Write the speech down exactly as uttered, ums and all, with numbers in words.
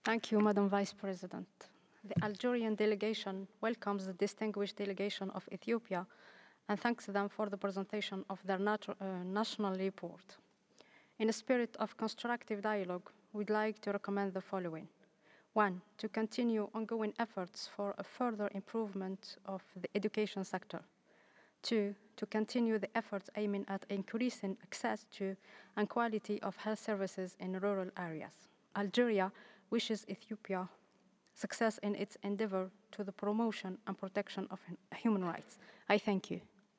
Thank you, Madam Vice President. The Algerian delegation welcomes the distinguished delegation of Ethiopia and thanks them for the presentation of their natu- uh, national report. In a spirit of constructive dialogue, we'd like to recommend the following. One, to continue ongoing efforts for a further improvement of the education sector. Two, to continue the efforts aiming at increasing access to and quality of health services in rural areas. Algeria wishes Ethiopia success in its endeavor to the promotion and protection of human rights. I thank you.